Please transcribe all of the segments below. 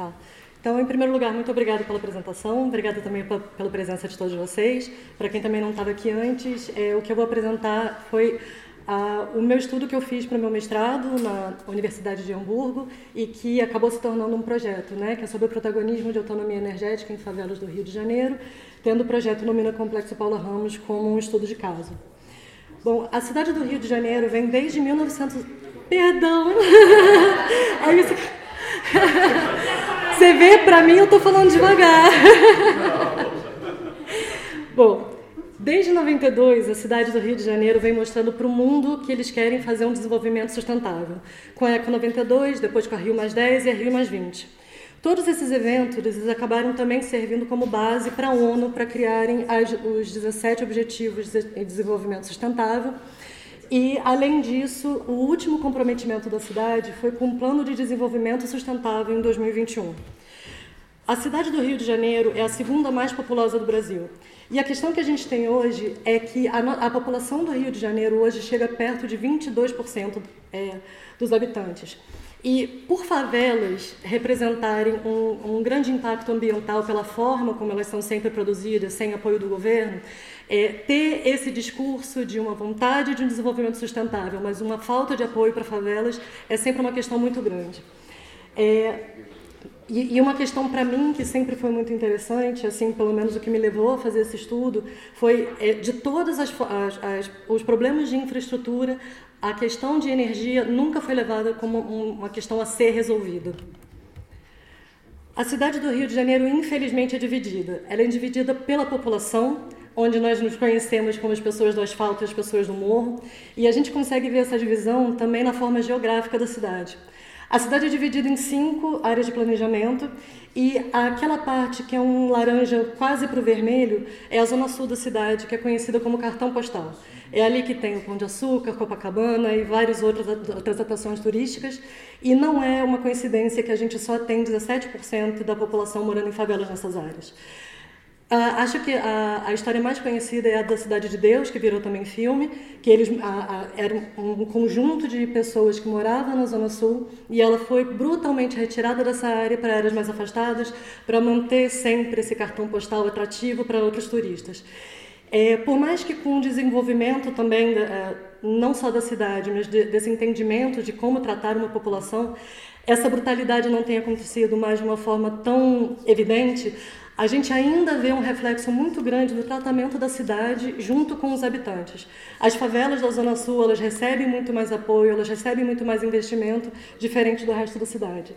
Tá. Então, em primeiro lugar, muito obrigada pela apresentação, obrigada também pela presença de todos vocês. Para quem também não estava aqui antes, o que eu vou apresentar foi o meu estudo que eu fiz para o meu mestrado na Universidade de Hamburgo e que acabou se tornando um projeto, né, que é sobre o protagonismo de autonomia energética em favelas do Rio de Janeiro, tendo o projeto Lumina Complexo Paula Ramos como um estudo de caso. Bom, a cidade do Rio de Janeiro vem desde 1900... Perdão! É isso que... Você vê, para mim, eu estou falando devagar. Bom, desde 92, a cidade do Rio de Janeiro vem mostrando para o mundo que eles querem fazer um desenvolvimento sustentável. Com a Eco 92, depois com a Rio +10 e a Rio +20. Todos esses eventos eles acabaram também servindo como base para a ONU para criarem os 17 Objetivos de Desenvolvimento Sustentável. E, além disso, o último comprometimento da cidade foi com o Plano de Desenvolvimento Sustentável em 2021. A cidade do Rio de Janeiro é a segunda mais populosa do Brasil. E a questão que a gente tem hoje é que a população do Rio de Janeiro hoje chega perto de 22% dos habitantes. E, por favelas representarem um grande impacto ambiental pela forma como elas são sempre produzidas, sem apoio do governo, ter esse discurso de uma vontade de um desenvolvimento sustentável, mas uma falta de apoio para favelas, é sempre uma questão muito grande. E uma questão para mim que sempre foi muito interessante, assim, pelo menos o que me levou a fazer esse estudo, foi de todos os problemas de infraestrutura, a questão de energia nunca foi levada como uma questão a ser resolvida. A cidade do Rio de Janeiro, infelizmente, é dividida. Ela é dividida pela população, onde nós nos conhecemos como as pessoas do asfalto e as pessoas do morro, e a gente consegue ver essa divisão também na forma geográfica da cidade. A cidade é dividida em 5 áreas de planejamento e aquela parte que é um laranja quase para o vermelho é a zona sul da cidade, que é conhecida como cartão postal. É ali que tem o Pão de Açúcar, Copacabana e várias outras atrações turísticas. E não é uma coincidência que a gente só tem 17% da população morando em favelas nessas áreas. Acho que a história mais conhecida é a da Cidade de Deus, que virou também filme, que era um conjunto de pessoas que moravam na Zona Sul e ela foi brutalmente retirada dessa área para áreas mais afastadas, para manter sempre esse cartão postal atrativo para outros turistas. Por mais que com o desenvolvimento também, não só da cidade, mas desse entendimento de como tratar uma população, essa brutalidade não tenha acontecido mais de uma forma tão evidente, a gente ainda vê um reflexo muito grande do tratamento da cidade junto com os habitantes. As favelas da Zona Sul, elas recebem muito mais apoio, elas recebem muito mais investimento, diferente do resto da cidade.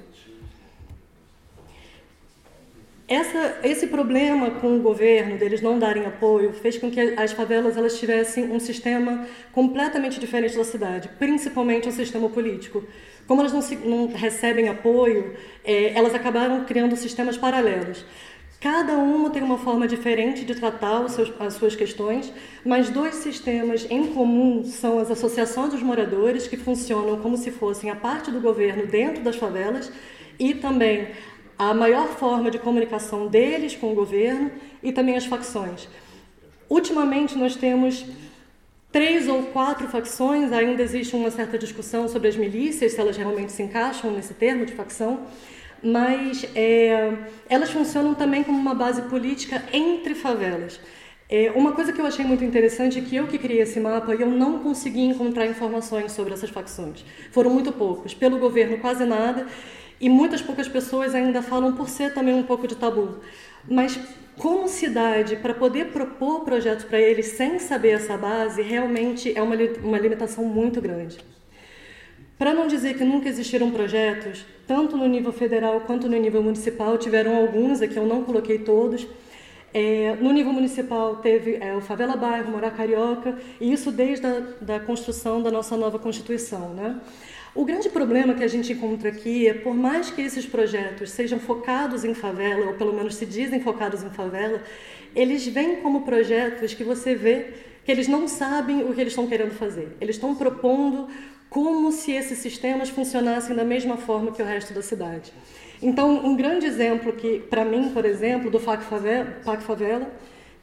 Esse problema com o governo, deles não darem apoio, fez com que as favelas elas tivessem um sistema completamente diferente da cidade, principalmente um sistema político. Como elas não recebem apoio, elas acabaram criando sistemas paralelos. Cada uma tem uma forma diferente de tratar as suas questões, mas 2 sistemas em comum são as associações dos moradores, que funcionam como se fossem a parte do governo dentro das favelas, e também a maior forma de comunicação deles com o governo e também as facções. Ultimamente, nós temos 3 ou 4 facções, ainda existe uma certa discussão sobre as milícias, se elas realmente se encaixam nesse termo de facção, mas elas funcionam também como uma base política entre favelas. Uma coisa que eu achei muito interessante é que eu que criei esse mapa, eu não consegui encontrar informações sobre essas facções. Foram muito poucos, pelo governo quase nada, e muitas poucas pessoas ainda falam por ser também um pouco de tabu. Mas como cidade, para poder propor projetos para eles sem saber essa base, realmente é uma limitação muito grande. Para não dizer que nunca existiram projetos, tanto no nível federal quanto no nível municipal, tiveram alguns, aqui eu não coloquei todos. No nível municipal teve o Favela Bairro, Morar Carioca, e isso desde a construção da nossa nova Constituição, né? O grande problema que a gente encontra aqui é, por mais que esses projetos sejam focados em favela, ou pelo menos se dizem focados em favela, eles vêm como projetos que você vê que eles não sabem o que eles estão querendo fazer. Eles estão propondo como se esses sistemas funcionassem da mesma forma que o resto da cidade. Então, um grande exemplo que, para mim, por exemplo, do PAC Favela,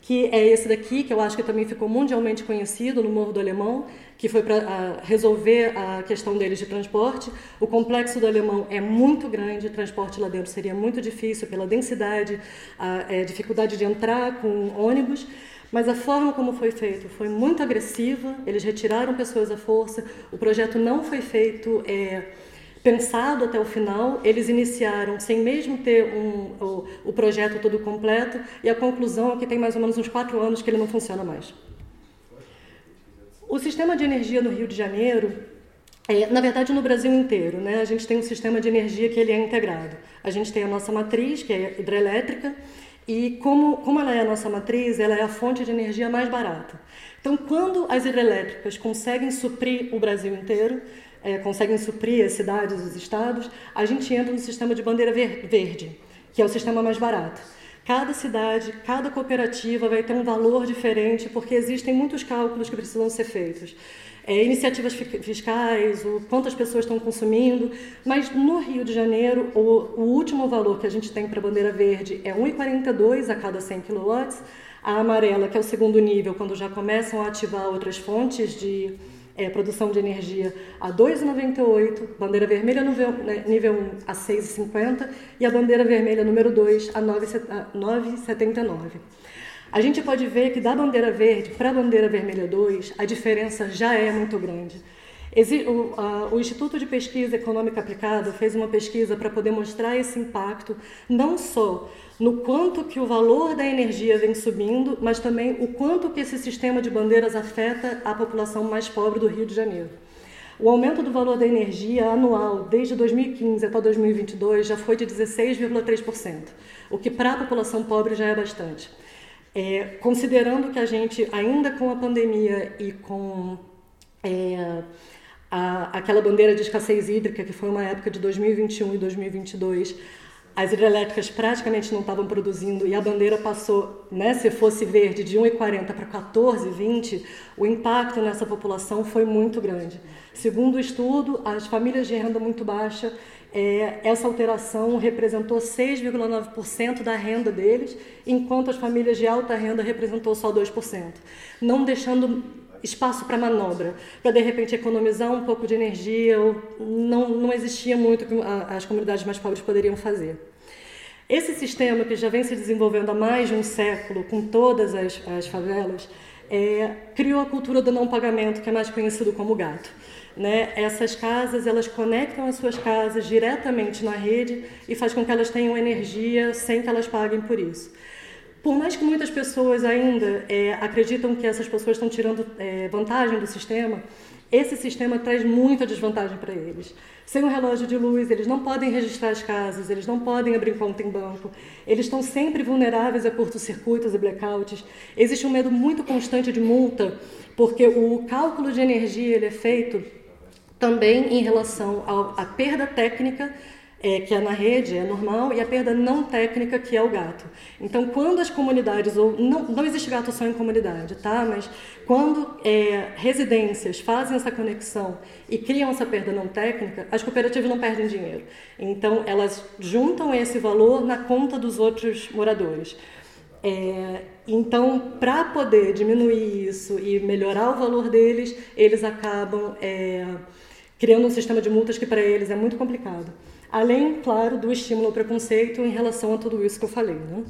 que é esse daqui, que eu acho que também ficou mundialmente conhecido no Morro do Alemão, que foi para resolver a questão deles de transporte. O complexo do Alemão é muito grande, o transporte lá dentro seria muito difícil pela densidade, a dificuldade de entrar com ônibus, mas a forma como foi feito foi muito agressiva, eles retiraram pessoas à força, o projeto não foi feito pensado até o final, eles iniciaram sem mesmo ter o projeto todo completo, e a conclusão é que tem mais ou menos uns 4 anos que ele não funciona mais. O sistema de energia no Rio de Janeiro, na verdade no Brasil inteiro, né, a gente tem um sistema de energia que ele é integrado. A gente tem a nossa matriz, que é hidrelétrica, e como ela é a nossa matriz, ela é a fonte de energia mais barata. Então, quando as hidrelétricas conseguem suprir o Brasil inteiro, conseguem suprir as cidades, os estados, a gente entra no sistema de bandeira verde, que é o sistema mais barato. Cada cidade, cada cooperativa vai ter um valor diferente, porque existem muitos cálculos que precisam ser feitos. Iniciativas fiscais, quantas pessoas estão consumindo, mas no Rio de Janeiro, o último valor que a gente tem para a bandeira verde é 1,42 a cada 100 kW, a amarela, que é o segundo nível, quando já começam a ativar outras fontes de produção de energia, a 2,98, bandeira vermelha nível 1 a 6,50 e a bandeira vermelha número 2 a 9,79. A gente pode ver que da bandeira verde para a bandeira vermelha 2, a diferença já é muito grande. O Instituto de Pesquisa Econômica Aplicada fez uma pesquisa para poder mostrar esse impacto, não só no quanto que o valor da energia vem subindo, mas também o quanto que esse sistema de bandeiras afeta a população mais pobre do Rio de Janeiro. O aumento do valor da energia anual desde 2015 até 2022 já foi de 16,3%, o que para a população pobre já é bastante. Considerando que a gente, ainda com a pandemia e com aquela bandeira de escassez hídrica, que foi uma época de 2021 e 2022, as hidrelétricas praticamente não estavam produzindo e a bandeira passou, né, se fosse verde, de 1,40 para 14,20, o impacto nessa população foi muito grande. Segundo o estudo, as famílias de renda muito baixa, essa alteração representou 6,9% da renda deles, enquanto as famílias de alta renda representou só 2%, não deixando espaço para manobra, para de repente economizar um pouco de energia, não existia muito que as comunidades mais pobres poderiam fazer. Esse sistema, que já vem se desenvolvendo há mais de um século, com todas as favelas, criou a cultura do não pagamento, que é mais conhecido como gato. Né? Essas casas, elas conectam as suas casas diretamente na rede e faz com que elas tenham energia sem que elas paguem por isso. Por mais que muitas pessoas ainda acreditam que essas pessoas estão tirando vantagem do sistema, esse sistema traz muita desvantagem para eles. Sem o relógio de luz, eles não podem registrar as casas, eles não podem abrir conta em banco, eles estão sempre vulneráveis a curtos-circuitos e blackouts. Existe um medo muito constante de multa, porque o cálculo de energia ele é feito também em relação à perda técnica, que é na rede, é normal, e a perda não técnica, que é o gato. Então, quando as comunidades, não existe gato só em comunidade, tá? Mas quando residências fazem essa conexão e criam essa perda não técnica, as cooperativas não perdem dinheiro. Então, elas juntam esse valor na conta dos outros moradores. Então, para poder diminuir isso e melhorar o valor deles, eles acabam criando um sistema de multas que para eles é muito complicado. Além, claro, do estímulo ao preconceito em relação a tudo isso que eu falei, né?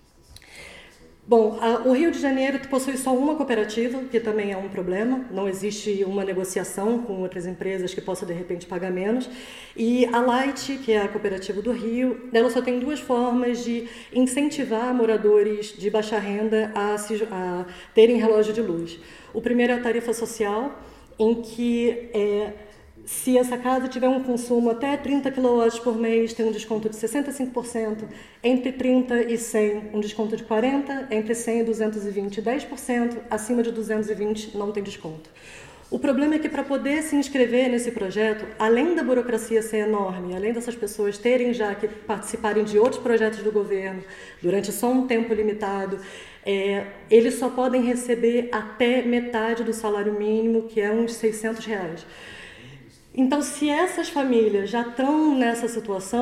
Bom, o Rio de Janeiro possui só uma cooperativa, que também é um problema. Não existe uma negociação com outras empresas que possam, de repente, pagar menos. E a Light, que é a cooperativa do Rio, ela só tem 2 formas de incentivar moradores de baixa renda a terem relógio de luz. O primeiro é a tarifa social, em que se essa casa tiver um consumo até 30 kW por mês, tem um desconto de 65%, entre 30 e 100, um desconto de 40%, entre 100 e 220, 10%, acima de 220 não tem desconto. O problema é que para poder se inscrever nesse projeto, além da burocracia ser enorme, além dessas pessoas terem já que participarem de outros projetos do governo durante só um tempo limitado, eles só podem receber até metade do salário mínimo, que é uns R$600. Então, se essas famílias já estão nessa situação,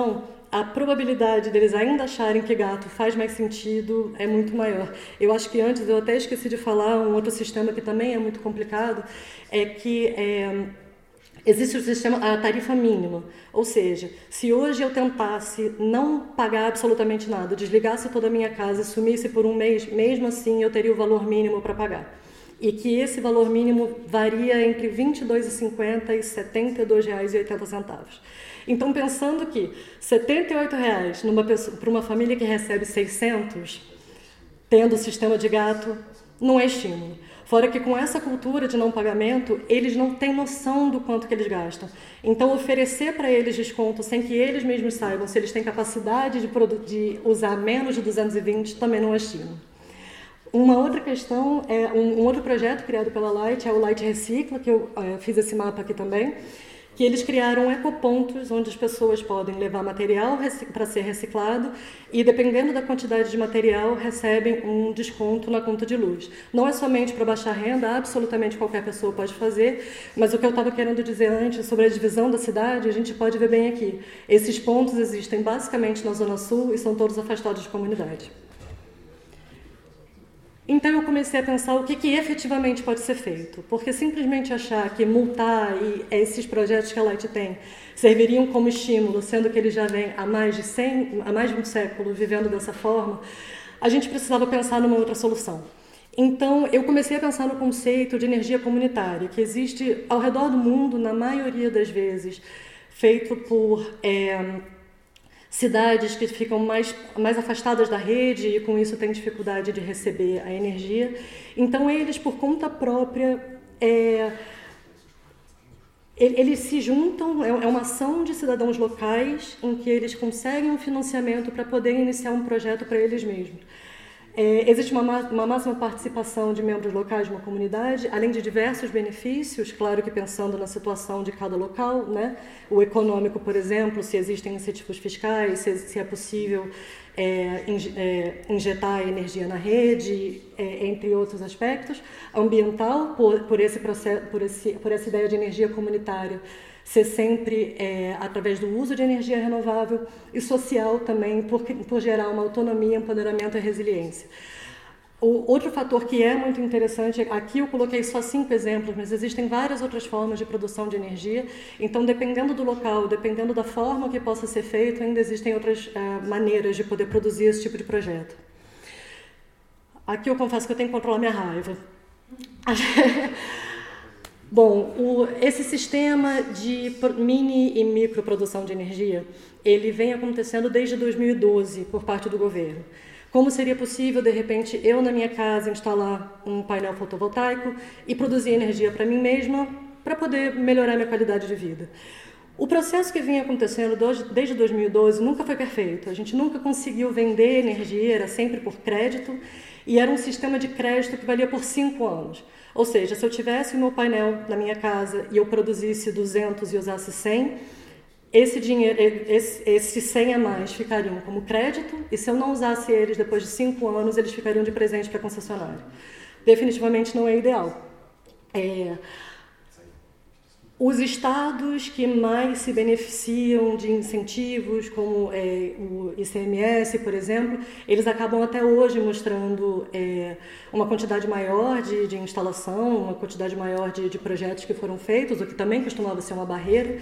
a probabilidade deles ainda acharem que gato faz mais sentido é muito maior. Eu acho que antes, eu até esqueci de falar, um outro sistema que também é muito complicado, é que existe o sistema, a tarifa mínima. Ou seja, se hoje eu tentasse não pagar absolutamente nada, desligasse toda a minha casa e sumisse por um mês, mesmo assim eu teria o valor mínimo para pagar. E que esse valor mínimo varia entre R$ 22,50 e R$ 72,80. Então, pensando que R$ 78,00 para uma família que recebe 600, tendo o sistema de gato, não é estímulo. Fora que com essa cultura de não pagamento, eles não têm noção do quanto que eles gastam. Então, oferecer para eles desconto sem que eles mesmos saibam se eles têm capacidade de usar menos de 220 também não é estímulo. Uma outra questão, um outro projeto criado pela Light é o Light Recicla, que eu fiz esse mapa aqui também, que eles criaram ecopontos onde as pessoas podem levar material para ser reciclado e, dependendo da quantidade de material, recebem um desconto na conta de luz. Não é somente para baixar renda, absolutamente qualquer pessoa pode fazer, mas o que eu estava querendo dizer antes sobre a divisão da cidade, a gente pode ver bem aqui. Esses pontos existem basicamente na Zona Sul e são todos afastados de comunidade. Então eu comecei a pensar o que efetivamente pode ser feito, porque simplesmente achar que multar e esses projetos que a Light tem serviriam como estímulo, sendo que eles já vêm há mais de um século vivendo dessa forma, a gente precisava pensar numa outra solução. Então eu comecei a pensar no conceito de energia comunitária, que existe ao redor do mundo, na maioria das vezes, feito por cidades que ficam mais afastadas da rede e com isso têm dificuldade de receber a energia. Então eles, por conta própria, eles se juntam, é uma ação de cidadãos locais em que eles conseguem um financiamento para poder iniciar um projeto para eles mesmos. Existe uma máxima participação de membros locais de uma comunidade, além de diversos benefícios, claro que pensando na situação de cada local, né? O econômico, por exemplo, se existem incentivos fiscais, se é possível injetar energia na rede, entre outros aspectos. Ambiental, por essa ideia de energia comunitária, ser sempre através do uso de energia renovável, e social também, por gerar uma autonomia, empoderamento e resiliência. O outro fator que é muito interessante, aqui eu coloquei só 5 exemplos, mas existem várias outras formas de produção de energia, então dependendo do local, dependendo da forma que possa ser feito, ainda existem outras maneiras de poder produzir esse tipo de projeto. Aqui eu confesso que eu tenho que controlar minha raiva. Bom, esse sistema de mini e microprodução de energia, ele vem acontecendo desde 2012 por parte do governo. Como seria possível, de repente, eu na minha casa instalar um painel fotovoltaico e produzir energia para mim mesma para poder melhorar minha qualidade de vida? O processo que vinha acontecendo desde 2012 nunca foi perfeito. A gente nunca conseguiu vender energia, era sempre por crédito, e era um sistema de crédito que valia por 5 anos. Ou seja, se eu tivesse o meu painel na minha casa e eu produzisse 200 e usasse 100, esse dinheiro, esses 100 a mais ficariam como crédito, e se eu não usasse eles depois de 5 anos, eles ficariam de presente para a concessionária. Definitivamente não é ideal. Os estados que mais se beneficiam de incentivos, como o ICMS, por exemplo, eles acabam até hoje mostrando uma quantidade maior de instalação, uma quantidade maior de projetos que foram feitos, o que também costumava ser uma barreira.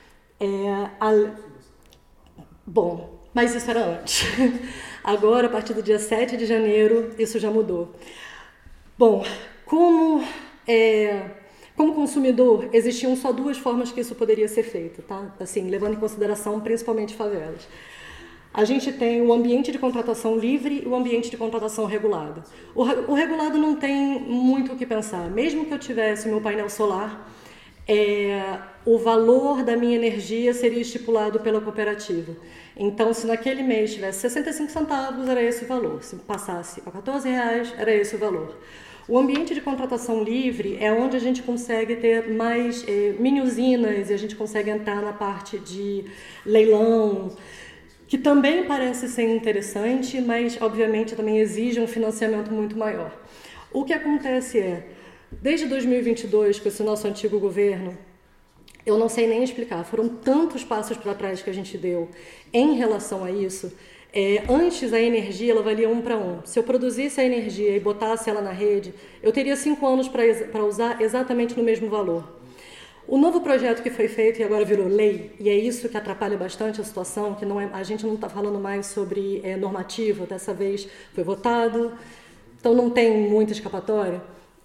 Bom, mas isso era antes. Agora, a partir do dia 7 de janeiro, isso já mudou. Bom, como consumidor, existiam só 2 formas que isso poderia ser feito, tá? Assim, levando em consideração principalmente favelas. A gente tem o ambiente de contratação livre e o ambiente de contratação regulado. O regulado não tem muito o que pensar. Mesmo que eu tivesse o meu painel solar, o valor da minha energia seria estipulado pela cooperativa. Então, se naquele mês tivesse 65 centavos, era esse o valor. Se passasse a R$14, era esse o valor. O ambiente de contratação livre é onde a gente consegue ter mais mini-usinas e a gente consegue entrar na parte de leilão, que também parece ser interessante, mas, obviamente, também exige um financiamento muito maior. O que acontece desde 2022, com esse nosso antigo governo, Eu não sei nem explicar, foram tantos passos para trás que a gente deu em relação a isso. Antes, a energia ela valia 1 para 1. Se eu produzisse a energia e botasse ela na rede, eu teria 5 anos para usar exatamente no mesmo valor. O novo projeto que foi feito e agora virou lei, e é isso que atrapalha bastante a situação, que a gente não está falando mais sobre normativa, dessa vez foi votado, então não tem muita escapatória.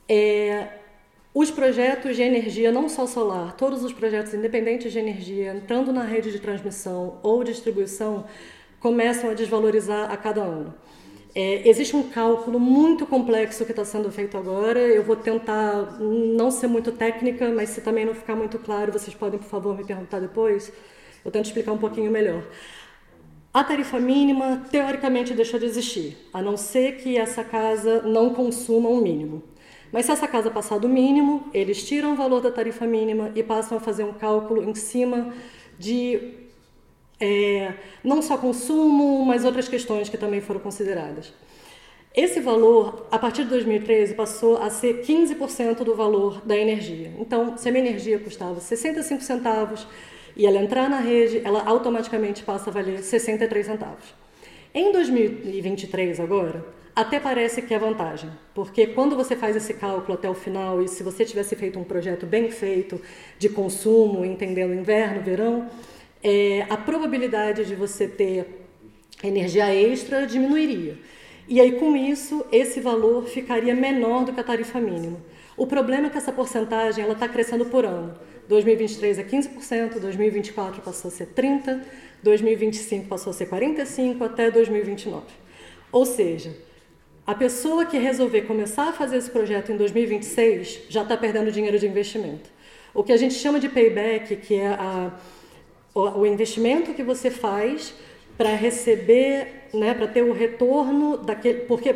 Os projetos de energia, não só solar, todos os projetos independentes de energia, entrando na rede de transmissão ou distribuição, começam a desvalorizar a cada ano. Existe um cálculo muito complexo que está sendo feito agora. Eu vou tentar não ser muito técnica, mas se também não ficar muito claro, vocês podem, por favor, me perguntar depois. Eu tento explicar um pouquinho melhor. A tarifa mínima, teoricamente, deixou de existir, a não ser que essa casa não consuma um mínimo. Mas se essa casa passar do mínimo, eles tiram o valor da tarifa mínima e passam a fazer um cálculo em cima de não só consumo, mas outras questões que também foram consideradas. Esse valor, a partir de 2013, passou a ser 15% do valor da energia. Então, se a minha energia custava 65 centavos e ela entrar na rede, ela automaticamente passa a valer 63 centavos. Em 2023, agora, até parece que é vantagem, porque quando você faz esse cálculo até o final, e se você tivesse feito um projeto bem feito de consumo, entendendo inverno, verão, a probabilidade de você ter energia extra diminuiria. E aí, com isso, esse valor ficaria menor do que a tarifa mínima. O problema é que essa porcentagem está crescendo por ano. 2023 é 15%, 2024 passou a ser 30%, 2025 passou a ser 45%, até 2029. Ou seja, a pessoa que resolver começar a fazer esse projeto em 2026 já está perdendo dinheiro de investimento. O que a gente chama de payback, que é o investimento que você faz para receber, né, para ter o retorno daquele... Porque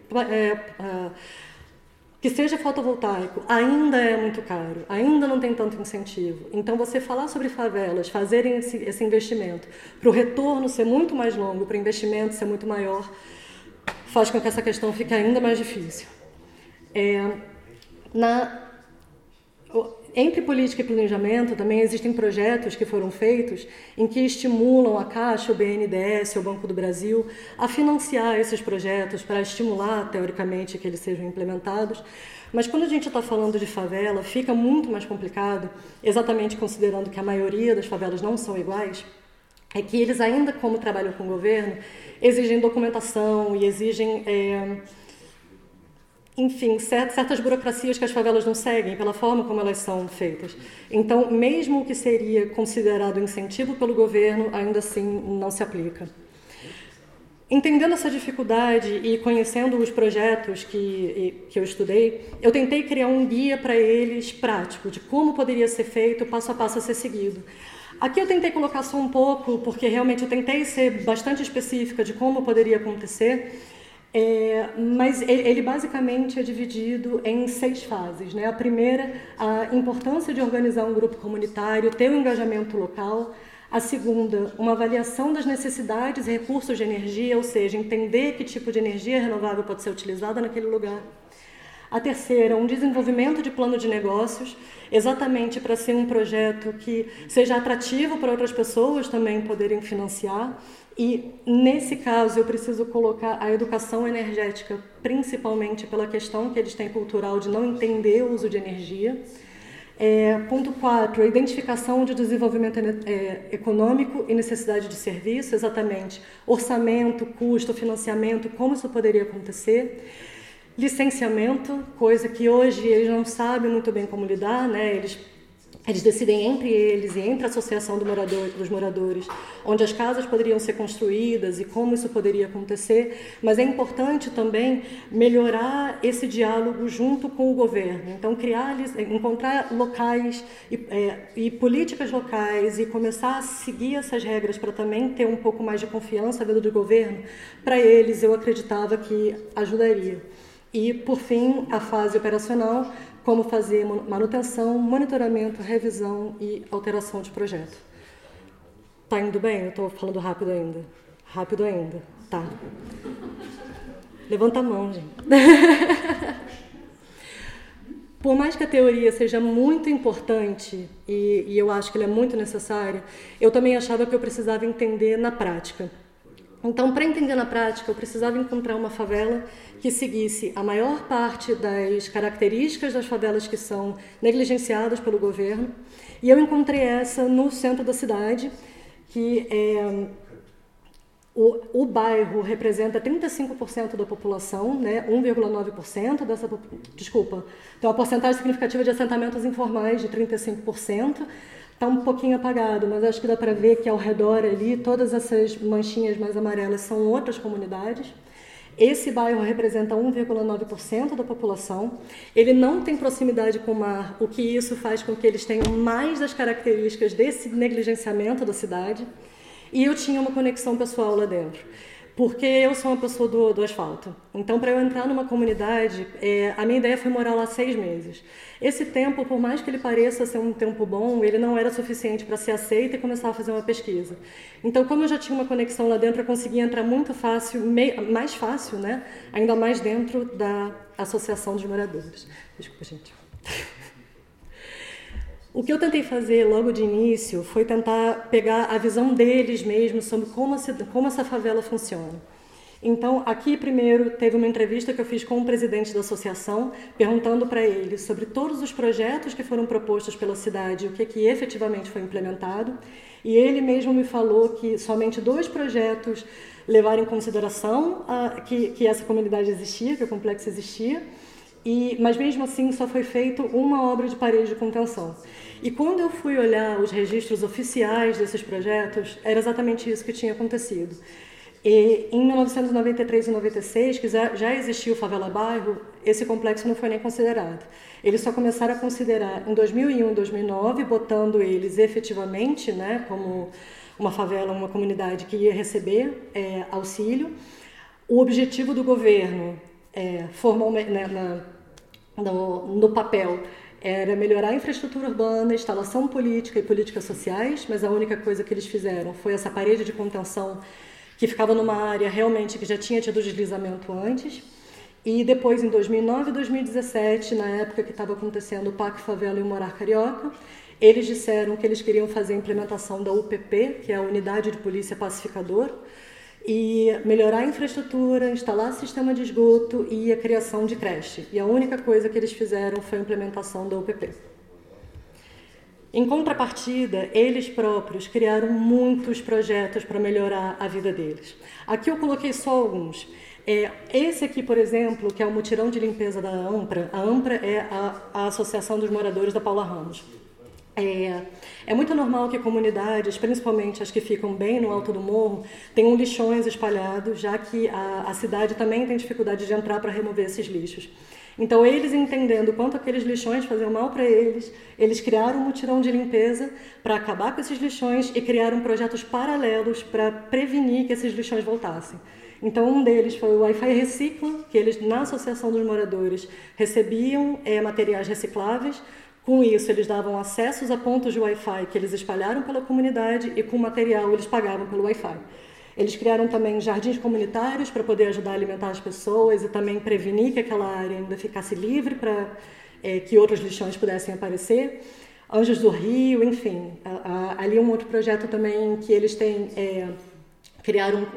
que seja fotovoltaico ainda é muito caro, ainda não tem tanto incentivo. Então, você falar sobre favelas, fazerem esse investimento, para o retorno ser muito mais longo, para o investimento ser muito maior, faz com que essa questão fique ainda mais difícil. Entre política e planejamento, também existem projetos que foram feitos em que estimulam a Caixa, o BNDES, o Banco do Brasil, a financiar esses projetos para estimular, teoricamente, que eles sejam implementados. Mas quando a gente está falando de favela, fica muito mais complicado, exatamente considerando que a maioria das favelas não são iguais, é que eles ainda, como trabalham com o governo, exigem documentação e exigem... enfim, certas burocracias que as favelas não seguem pela forma como elas são feitas. Então, mesmo o que seria considerado incentivo pelo governo, ainda assim não se aplica. Entendendo essa dificuldade e conhecendo os projetos que eu estudei, eu tentei criar um guia para eles prático, de como poderia ser feito, passo a passo a ser seguido. Aqui eu tentei colocar só um pouco, porque realmente eu tentei ser bastante específica de como poderia acontecer, mas ele basicamente é dividido em 6 fases, né? A primeira, a importância de organizar um grupo comunitário, ter um engajamento local. A segunda, uma avaliação das necessidades e recursos de energia, ou seja, entender que tipo de energia renovável pode ser utilizada naquele lugar. A terceira, um desenvolvimento de plano de negócios, exatamente para ser um projeto que seja atrativo para outras pessoas também poderem financiar. E, nesse caso, eu preciso colocar a educação energética, principalmente pela questão que eles têm cultural de não entender o uso de energia. Ponto 4, a identificação de desenvolvimento econômico e necessidade de serviço, exatamente orçamento, custo, financiamento, como isso poderia acontecer. Licenciamento, coisa que hoje eles não sabem muito bem como lidar, né? Eles decidem entre eles e entre a associação dos moradores, onde as casas poderiam ser construídas e como isso poderia acontecer, mas é importante também melhorar esse diálogo junto com o governo. Então, encontrar locais e políticas locais e começar a seguir essas regras para também ter um pouco mais de confiança vindo do governo, para eles eu acreditava que ajudaria. E, por fim, a fase operacional, como fazer manutenção, monitoramento, revisão e alteração de projeto. Tá indo bem? Eu estou falando rápido ainda. Rápido ainda. Tá. Levanta a mão, gente. Por mais que a teoria seja muito importante, e eu acho que ela é muito necessária, eu também achava que eu precisava entender na prática. Então, para entender na prática, eu precisava encontrar uma favela que seguisse a maior parte das características das favelas que são negligenciadas pelo governo. E eu encontrei essa no centro da cidade, que o bairro representa 35% da população, né? 1,9% dessa... Desculpa, tem uma porcentagem significativa de assentamentos informais de 35%. Está um pouquinho apagado, mas acho que dá para ver que ao redor ali, todas essas manchinhas mais amarelas são outras comunidades. Esse bairro representa 1,9% da população. Ele não tem proximidade com o mar, o que isso faz com que eles tenham mais das características desse negligenciamento da cidade. E eu tinha uma conexão pessoal lá dentro, porque eu sou uma pessoa do asfalto. Então, para eu entrar numa comunidade, a minha ideia foi morar lá 6 meses. Esse tempo, por mais que ele pareça ser um tempo bom, ele não era suficiente para ser aceito e começar a fazer uma pesquisa. Então, como eu já tinha uma conexão lá dentro, eu conseguia entrar muito fácil, mais fácil, né? Ainda mais dentro da Associação dos Moradores. Desculpa, gente. O que eu tentei fazer logo de início foi tentar pegar a visão deles mesmos sobre como essa favela funciona. Então, aqui primeiro teve uma entrevista que eu fiz com o presidente da associação, perguntando para ele sobre todos os projetos que foram propostos pela cidade e o que efetivamente foi implementado. E ele mesmo me falou que somente 2 projetos levaram em consideração que essa comunidade existia, que o complexo existia. Mas mesmo assim só foi feito uma obra de parede de contenção. E quando eu fui olhar os registros oficiais desses projetos, era exatamente isso que tinha acontecido. E em 1993 e 96, que já existia o Favela Bairro, esse complexo não foi nem considerado. Eles só começaram a considerar em 2001 e 2009, botando eles efetivamente, né, como uma favela, uma comunidade que ia receber auxílio. O objetivo do governo, formalmente, né, no papel, era melhorar a infraestrutura urbana, instalação política e políticas sociais, mas a única coisa que eles fizeram foi essa parede de contenção que ficava numa área realmente que já tinha tido deslizamento antes. E depois, em 2009 e 2017, na época que estava acontecendo o PAC Favela e o Morar Carioca, eles disseram que eles queriam fazer a implementação da UPP, que é a Unidade de Polícia Pacificador, e melhorar a infraestrutura, instalar sistema de esgoto e a criação de creche. E a única coisa que eles fizeram foi a implementação da UPP. Em contrapartida, eles próprios criaram muitos projetos para melhorar a vida deles. Aqui eu coloquei só alguns. Esse aqui, por exemplo, que é o mutirão de limpeza da AMPRA. A AMPRA é a Associação dos Moradores da Paula Ramos. É muito normal que comunidades, principalmente as que ficam bem no alto do morro, tenham lixões espalhados, já que a cidade também tem dificuldade de entrar para remover esses lixos. Então, eles entendendo quanto aqueles lixões faziam mal para eles criaram um mutirão de limpeza para acabar com esses lixões e criaram projetos paralelos para prevenir que esses lixões voltassem. Então, um deles foi o Wi-Fi Recicla, que eles, na Associação dos Moradores, recebiam materiais recicláveis. Com isso, eles davam acessos a pontos de Wi-Fi que eles espalharam pela comunidade e com material eles pagavam pelo Wi-Fi. Eles criaram também jardins comunitários para poder ajudar a alimentar as pessoas e também prevenir que aquela área ainda ficasse livre para que outros lixões pudessem aparecer. Anjos do Rio, enfim. Ali um outro projeto também que eles têm, criaram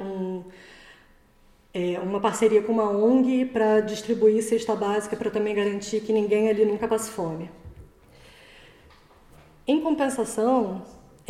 uma parceria com uma ONG para distribuir cesta básica para também garantir que ninguém ali nunca passe fome. Em compensação,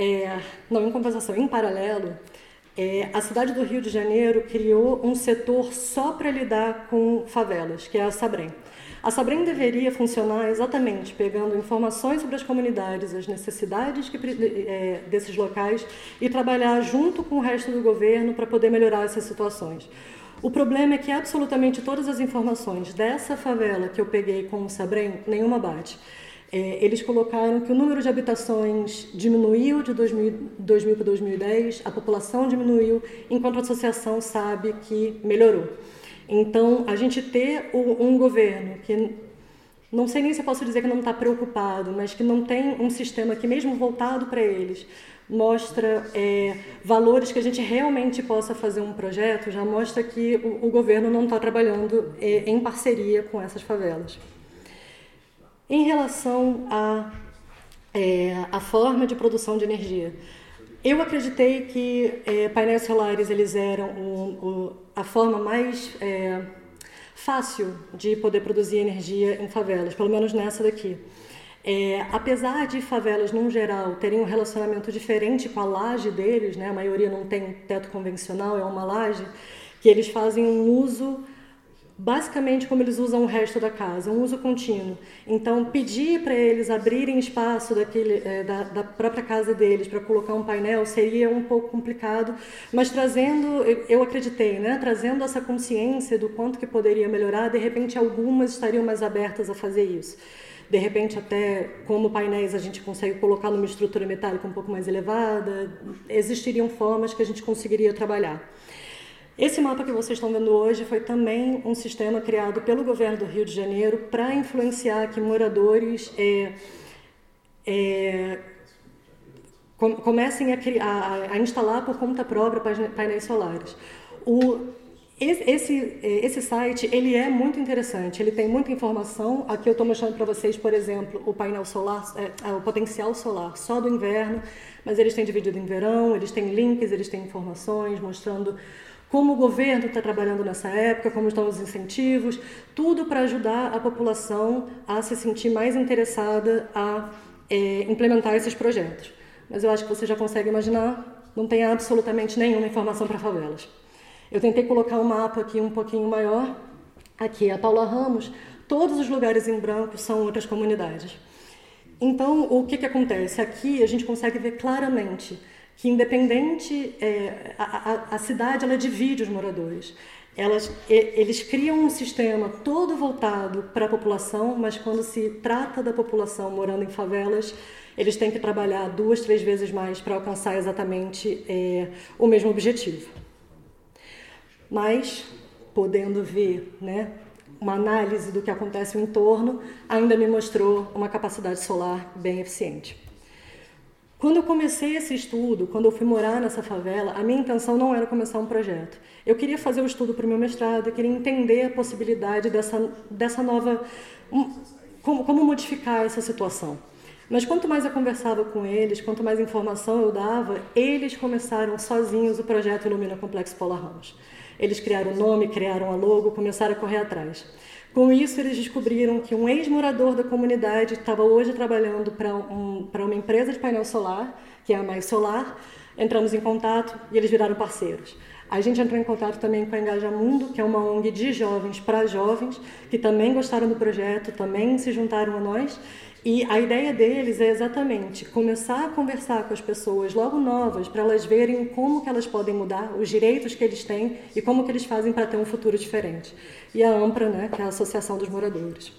em paralelo, a cidade do Rio de Janeiro criou um setor só para lidar com favelas, que é a Sabrem. A Sabrem deveria funcionar exatamente pegando informações sobre as comunidades, as necessidades desses locais e trabalhar junto com o resto do governo para poder melhorar essas situações. O problema é que absolutamente todas as informações dessa favela que eu peguei com o Sabrem, nenhuma bate. Eles colocaram que o número de habitações diminuiu de 2000 para 2010, a população diminuiu, enquanto a associação sabe que melhorou. Então, a gente ter um governo que, não sei nem se eu posso dizer que não está preocupado, mas que não tem um sistema que, mesmo voltado para eles, mostra valores que a gente realmente possa fazer um projeto, já mostra que o governo não está trabalhando em parceria com essas favelas. Em relação à forma de produção de energia, eu acreditei que painéis solares eles eram a forma mais fácil de poder produzir energia em favelas, pelo menos nessa daqui. Apesar de favelas, num geral, terem um relacionamento diferente com a laje deles, né? A maioria não tem teto convencional, é uma laje, que eles fazem um uso, basicamente como eles usam o resto da casa, um uso contínuo. Então, pedir para eles abrirem espaço da própria casa deles para colocar um painel seria um pouco complicado, mas eu acreditei, né? Trazendo essa consciência do quanto que poderia melhorar, de repente algumas estariam mais abertas a fazer isso. De repente, até como painéis a gente consegue colocar numa estrutura metálica um pouco mais elevada, existiriam formas que a gente conseguiria trabalhar. Esse mapa que vocês estão vendo hoje foi também um sistema criado pelo governo do Rio de Janeiro para influenciar que moradores comecem a instalar por conta própria painéis solares. Esse site ele é muito interessante, ele tem muita informação. Aqui eu estou mostrando para vocês, por exemplo, o painel solar, o potencial solar só do inverno, mas eles têm dividido em verão, eles têm links, eles têm informações mostrando como o governo está trabalhando nessa época, como estão os incentivos, tudo para ajudar a população a se sentir mais interessada a implementar esses projetos. Mas eu acho que você já consegue imaginar, não tem absolutamente nenhuma informação para favelas. Eu tentei colocar um mapa aqui um pouquinho maior. Aqui é a Paula Ramos. Todos os lugares em branco são outras comunidades. Então, o que acontece? Aqui a gente consegue ver claramente que, independente, a cidade ela divide os moradores. Eles criam um sistema todo voltado para a população, mas quando se trata da população morando em favelas, eles têm que trabalhar 2, 3 vezes mais para alcançar exatamente o mesmo objetivo. Mas, podendo ver, né, uma análise do que acontece no entorno, ainda me mostrou uma capacidade solar bem eficiente. Quando eu comecei esse estudo, quando eu fui morar nessa favela, a minha intenção não era começar um projeto. Eu queria fazer o estudo para o meu mestrado, eu queria entender a possibilidade dessa nova... Como modificar essa situação. Mas quanto mais eu conversava com eles, quanto mais informação eu dava, eles começaram sozinhos o projeto Ilumina Complexo Paula Ramos. Eles criaram o nome, criaram a logo, começaram a correr atrás. Com isso, eles descobriram que um ex-morador da comunidade estava hoje trabalhando para uma empresa de painel solar, que é a Mais Solar. Entramos em contato e eles viraram parceiros. A gente entrou em contato também com a Engajamundo, que é uma ONG de jovens para jovens, que também gostaram do projeto, também se juntaram a nós. E a ideia deles é exatamente começar a conversar com as pessoas logo novas, para elas verem como que elas podem mudar, os direitos que eles têm e como que eles fazem para ter um futuro diferente. E a AMPRA, né, que é a Associação dos Moradores.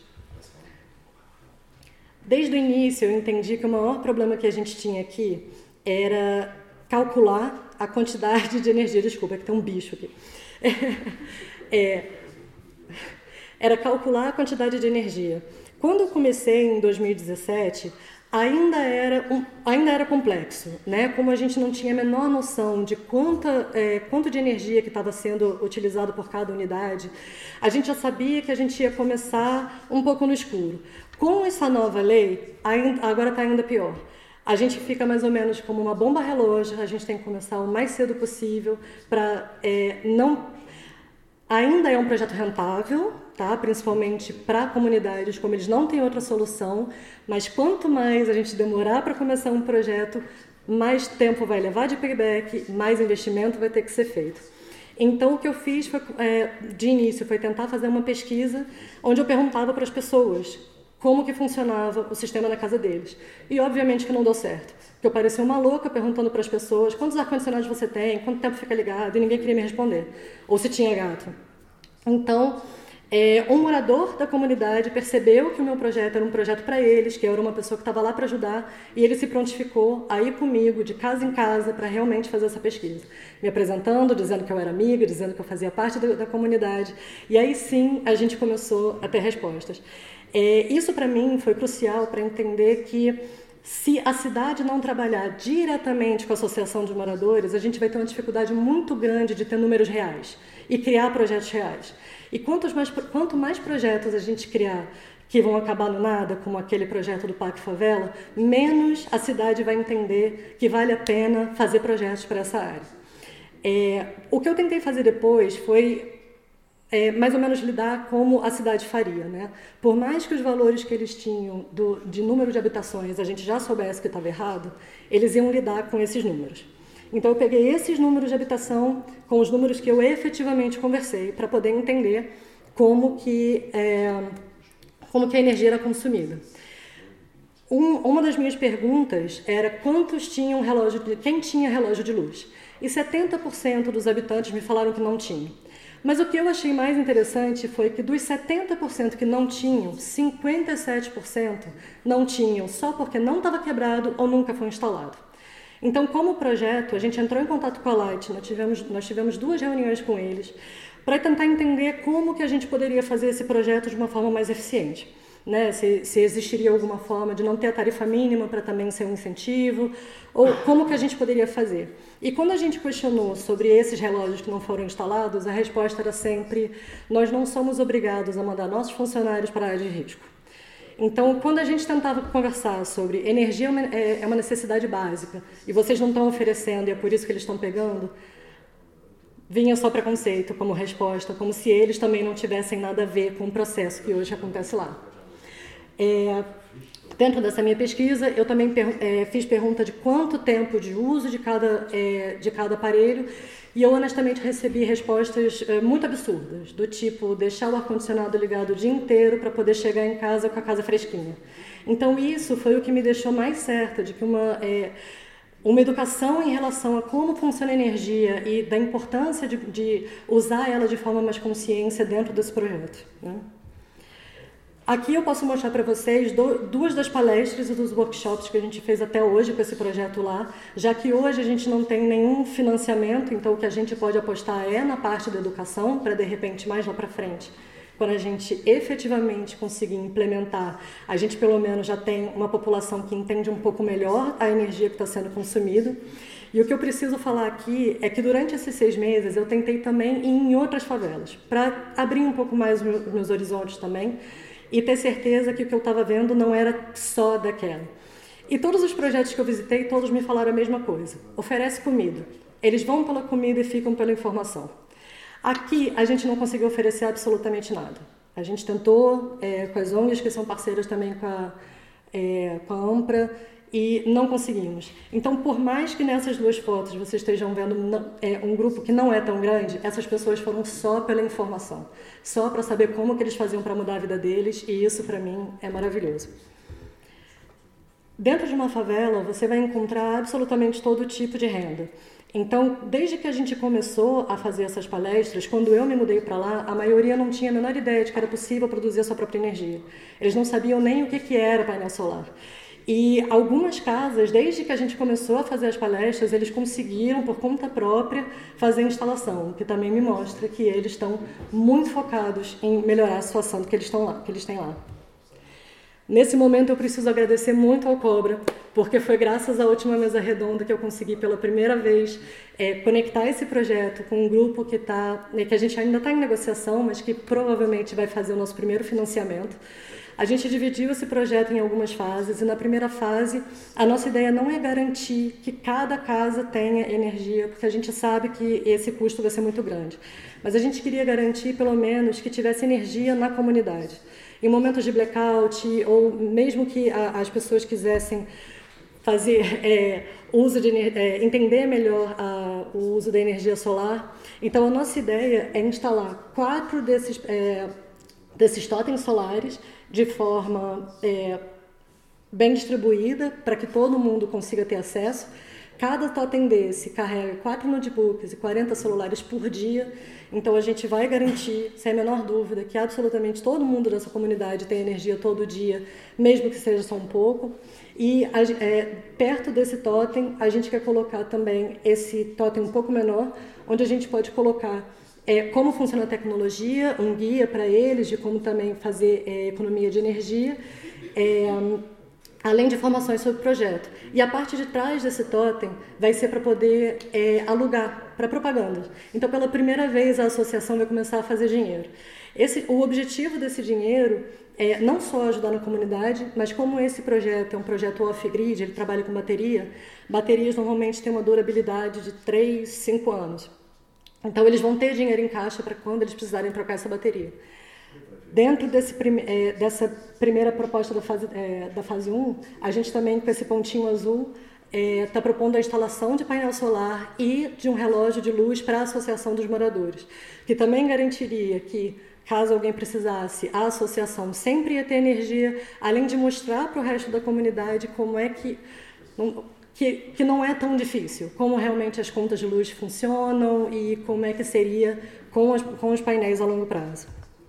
Desde o início eu entendi que o maior problema que a gente tinha aqui era calcular a quantidade de energia. Desculpa, é que tem um bicho aqui. Era calcular a quantidade de energia. Quando eu comecei em 2017, ainda era complexo, né? Como a gente não tinha a menor noção de quanto de energia que estava sendo utilizado por cada unidade, a gente já sabia que a gente ia começar um pouco no escuro. Com essa nova lei, agora está ainda pior. A gente fica mais ou menos como uma bomba relógio, a gente tem que começar o mais cedo possível para não... Ainda é um projeto rentável, tá? Principalmente para comunidades, como eles não têm outra solução, mas quanto mais a gente demorar para começar um projeto, mais tempo vai levar de payback, mais investimento vai ter que ser feito. Então, o que eu fiz de início foi tentar fazer uma pesquisa onde eu perguntava para as pessoas como que funcionava o sistema na casa deles. E, obviamente, que não deu certo. Porque eu parecia uma louca perguntando para as pessoas quantos ar-condicionados você tem, quanto tempo fica ligado, e ninguém queria me responder. Ou se tinha gato. Então, um morador da comunidade percebeu que o meu projeto era um projeto para eles, que eu era uma pessoa que estava lá para ajudar, e ele se prontificou a ir comigo, de casa em casa, para realmente fazer essa pesquisa. Me apresentando, dizendo que eu era amiga, dizendo que eu fazia parte da comunidade. E aí sim, a gente começou a ter respostas. Isso, para mim, foi crucial para entender que, se a cidade não trabalhar diretamente com a associação de moradores, a gente vai ter uma dificuldade muito grande de ter números reais e criar projetos reais. E quanto mais projetos a gente criar que vão acabar no nada, como aquele projeto do Parque Favela, menos a cidade vai entender que vale a pena fazer projetos para essa área. O que eu tentei fazer depois foi mais ou menos lidar como a cidade faria, né? Por mais que os valores que eles tinham de número de habitações a gente já soubesse que estava errado, eles iam lidar com esses números. Então eu peguei esses números de habitação com os números que eu efetivamente conversei para poder entender como que a energia era consumida. Uma das minhas perguntas era quem tinha relógio de luz. E 70% dos habitantes me falaram que não tinham. Mas o que eu achei mais interessante foi que dos 70% que não tinham, 57% não tinham só porque não estava quebrado ou nunca foi instalado. Então, como projeto, a gente entrou em contato com a Light, nós tivemos 2 reuniões com eles para tentar entender como que a gente poderia fazer esse projeto de uma forma mais eficiente. Né? Se existiria alguma forma de não ter a tarifa mínima para também ser um incentivo, ou como que a gente poderia fazer. E quando a gente questionou sobre esses relógios que não foram instalados, a resposta era sempre: nós não somos obrigados a mandar nossos funcionários para a área de risco. Então, quando a gente tentava conversar sobre energia é uma necessidade básica, e vocês não estão oferecendo, e é por isso que eles estão pegando, vinha só preconceito como resposta, como se eles também não tivessem nada a ver com o processo que hoje acontece lá. Dentro dessa minha pesquisa, eu também fiz pergunta de quanto tempo de uso de cada aparelho, e eu honestamente recebi respostas muito absurdas, do tipo deixar o ar-condicionado ligado o dia inteiro para poder chegar em casa com a casa fresquinha. Então isso foi o que me deixou mais certa de que uma educação em relação a como funciona a energia e da importância de usar ela de forma mais consciente dentro desse projeto, né? Aqui eu posso mostrar para vocês 2 das palestras e dos workshops que a gente fez até hoje com esse projeto lá, já que hoje a gente não tem nenhum financiamento, então o que a gente pode apostar é na parte da educação, para de repente mais lá para frente, quando a gente efetivamente conseguir implementar, a gente pelo menos já tem uma população que entende um pouco melhor a energia que está sendo consumida. E o que eu preciso falar aqui é que durante esses 6 meses eu tentei também ir em outras favelas, para abrir um pouco mais os meus horizontes também, e ter certeza que o que eu estava vendo não era só daquela. E todos os projetos que eu visitei, todos me falaram a mesma coisa. Oferece comida. Eles vão pela comida e ficam pela informação. Aqui, a gente não conseguiu oferecer absolutamente nada. A gente tentou, com as ONGs que são parceiras também com a AMPRA, e não conseguimos. Então, por mais que nessas 2 fotos vocês estejam vendo um grupo que não é tão grande, essas pessoas foram só pela informação, só para saber como que eles faziam para mudar a vida deles, e isso para mim é maravilhoso. Dentro de uma favela, você vai encontrar absolutamente todo tipo de renda. Então, desde que a gente começou a fazer essas palestras, quando eu me mudei para lá, a maioria não tinha a menor ideia de que era possível produzir a sua própria energia. Eles não sabiam nem o que era painel solar. E algumas casas, desde que a gente começou a fazer as palestras, eles conseguiram, por conta própria, fazer a instalação, o que também me mostra que eles estão muito focados em melhorar a situação que eles têm lá. Nesse momento, eu preciso agradecer muito ao Cobra, porque foi graças à última mesa redonda que eu consegui, pela primeira vez, conectar esse projeto com um grupo que a gente ainda está em negociação, mas que provavelmente vai fazer o nosso primeiro financiamento. A gente dividiu esse projeto em algumas fases, e na primeira fase, a nossa ideia não é garantir que cada casa tenha energia, porque a gente sabe que esse custo vai ser muito grande. Mas a gente queria garantir, pelo menos, que tivesse energia na comunidade. Em momentos de blackout, ou mesmo que as pessoas quisessem fazer uso de entender melhor o uso da energia solar. Então, a nossa ideia é instalar 4 desses totens solares de forma bem distribuída, para que todo mundo consiga ter acesso. Cada totem desse carrega 4 notebooks e 40 celulares por dia, então a gente vai garantir, sem a menor dúvida, que absolutamente todo mundo dessa comunidade tem energia todo dia, mesmo que seja só um pouco. E perto desse totem, a gente quer colocar também esse totem um pouco menor, onde a gente pode colocar como funciona a tecnologia, um guia para eles de como também fazer economia de energia, além de informações sobre o projeto. E a parte de trás desse totem vai ser para poder alugar para propaganda. Então, pela primeira vez, a associação vai começar a fazer dinheiro. O objetivo desse dinheiro é não só ajudar na comunidade, mas como esse projeto é um projeto off-grid, ele trabalha com bateria, baterias normalmente têm uma durabilidade de 3, 5 anos. Então, eles vão ter dinheiro em caixa para quando eles precisarem trocar essa bateria. Dentro dessa primeira proposta da fase 1, a gente também, com esse pontinho azul, está propondo a instalação de painel solar e de um relógio de luz para a Associação dos Moradores, que também garantiria que, caso alguém precisasse, a associação sempre ia ter energia, além de mostrar para o resto da comunidade como é que não é tão difícil, como realmente as contas de luz funcionam e como é que seria com os painéis a longo prazo.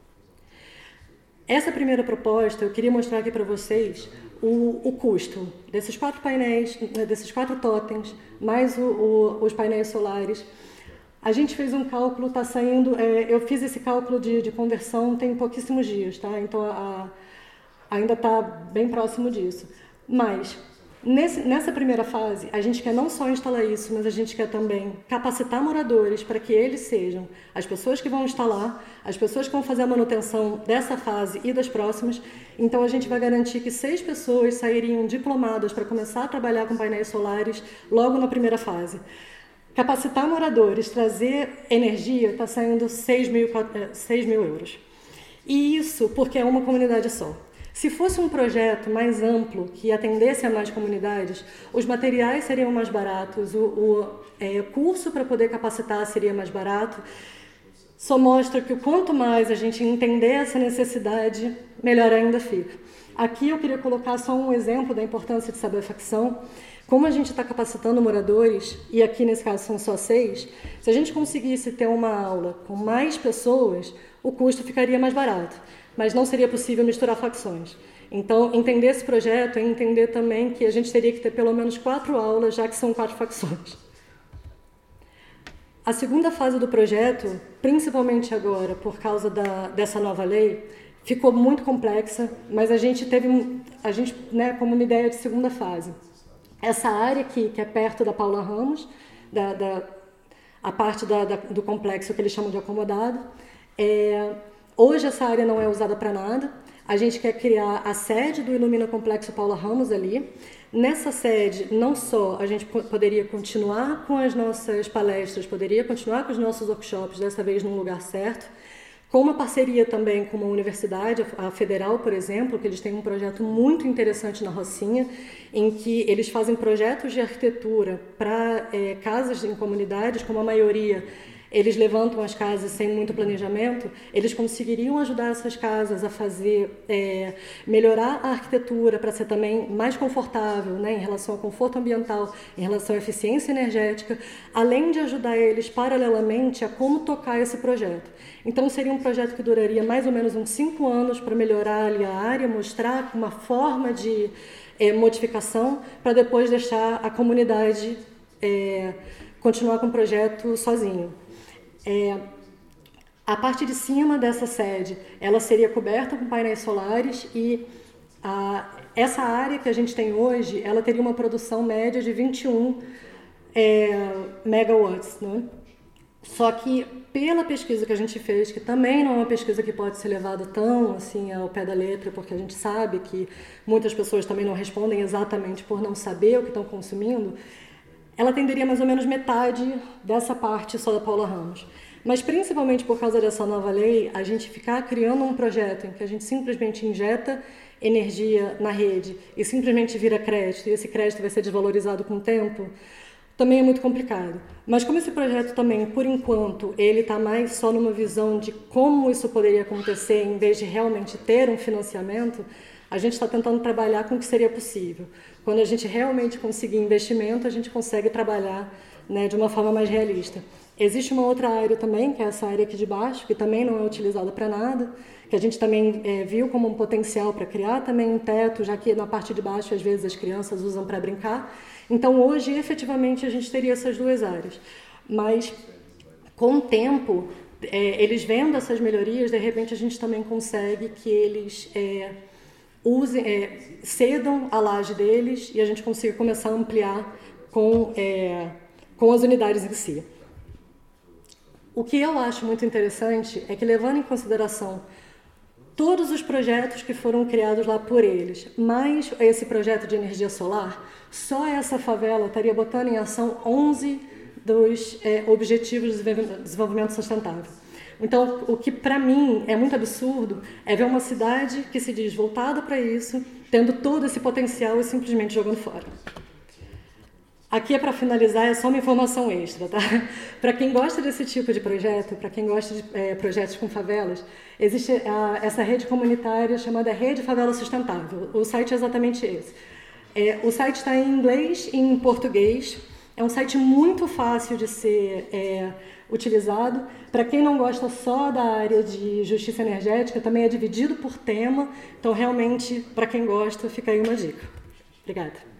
Essa primeira proposta, eu queria mostrar aqui para vocês o custo desses 4 painéis, desses 4 totens, mais os painéis solares. A gente fez um cálculo, está saindo, eu fiz esse cálculo de conversão tem pouquíssimos dias, tá? Então ainda está bem próximo disso. Mas nessa primeira fase, a gente quer não só instalar isso, mas a gente quer também capacitar moradores para que eles sejam as pessoas que vão instalar, as pessoas que vão fazer a manutenção dessa fase e das próximas. Então, a gente vai garantir que 6 pessoas sairiam diplomadas para começar a trabalhar com painéis solares logo na primeira fase. Capacitar moradores, trazer energia, está saindo 6 mil euros. E isso porque é uma comunidade só. Se fosse um projeto mais amplo, que atendesse a mais comunidades, os materiais seriam mais baratos, o curso para poder capacitar seria mais barato. Só mostra que quanto mais a gente entender essa necessidade, melhor ainda fica. Aqui eu queria colocar só um exemplo da importância de saber a facção. Como a gente está capacitando moradores, e aqui nesse caso são só 6, se a gente conseguisse ter uma aula com mais pessoas, o custo ficaria mais barato. Mas não seria possível misturar facções. Então, entender esse projeto é entender também que a gente teria que ter pelo menos 4 aulas, já que são 4 facções. A segunda fase do projeto, principalmente agora, por causa dessa nova lei, ficou muito complexa, mas a gente teve, como uma ideia de segunda fase. Essa área aqui, que é perto da Paula Ramos, a parte do complexo que eles chamam de acomodado, hoje essa área não é usada para nada. A gente quer criar a sede do Ilumina Complexo Paula Ramos ali. Nessa sede, não só a gente poderia continuar com as nossas palestras, poderia continuar com os nossos workshops, dessa vez num lugar certo, com uma parceria também com uma universidade, a Federal, por exemplo, que eles têm um projeto muito interessante na Rocinha, em que eles fazem projetos de arquitetura para casas em comunidades, como a maioria eles levantam as casas sem muito planejamento, eles conseguiriam ajudar essas casas a fazer, melhorar a arquitetura para ser também mais confortável, né, em relação ao conforto ambiental, em relação à eficiência energética, além de ajudar eles paralelamente a como tocar esse projeto. Então, seria um projeto que duraria mais ou menos uns 5 anos para melhorar ali a área, mostrar uma forma de modificação, para depois deixar a comunidade continuar com o projeto sozinho. A parte de cima dessa sede, ela seria coberta com painéis solares e essa área que a gente tem hoje, ela teria uma produção média de 21 megawatts, né? Só que pela pesquisa que a gente fez, que também não é uma pesquisa que pode ser levada tão assim ao pé da letra, porque a gente sabe que muitas pessoas também não respondem exatamente por não saber o que estão consumindo, ela atenderia mais ou menos metade dessa parte só da Paula Ramos. Mas, principalmente por causa dessa nova lei, a gente ficar criando um projeto em que a gente simplesmente injeta energia na rede e simplesmente vira crédito, e esse crédito vai ser desvalorizado com o tempo, também é muito complicado. Mas como esse projeto também, por enquanto, ele está mais só numa visão de como isso poderia acontecer, em vez de realmente ter um financiamento, a gente está tentando trabalhar com o que seria possível. Quando a gente realmente conseguir investimento, a gente consegue trabalhar, né, de uma forma mais realista. Existe uma outra área também, que é essa área aqui de baixo, que também não é utilizada para nada, que a gente também viu como um potencial para criar também um teto, já que na parte de baixo, às vezes, as crianças usam para brincar. Então, hoje, efetivamente, a gente teria essas 2 áreas. Mas, com o tempo, eles vendo essas melhorias, de repente, a gente também consegue que eles cedam a laje deles e a gente consiga começar a ampliar com as unidades em si. O que eu acho muito interessante é que, levando em consideração todos os projetos que foram criados lá por eles, mais esse projeto de energia solar, só essa favela estaria botando em ação 11 dos Objetivos de Desenvolvimento Sustentável. Então, o que para mim é muito absurdo é ver uma cidade que se diz voltada para isso, tendo todo esse potencial e simplesmente jogando fora. Aqui, para finalizar, é só uma informação extra, tá? Para quem gosta desse tipo de projeto, para quem gosta de projetos com favelas, existe essa rede comunitária chamada Rede Favela Sustentável. O site é exatamente esse. O site está em inglês e em português. É um site muito fácil de ser utilizado. Para quem não gosta só da área de justiça energética, também é dividido por tema. Então, realmente, para quem gosta, fica aí uma dica. Obrigada.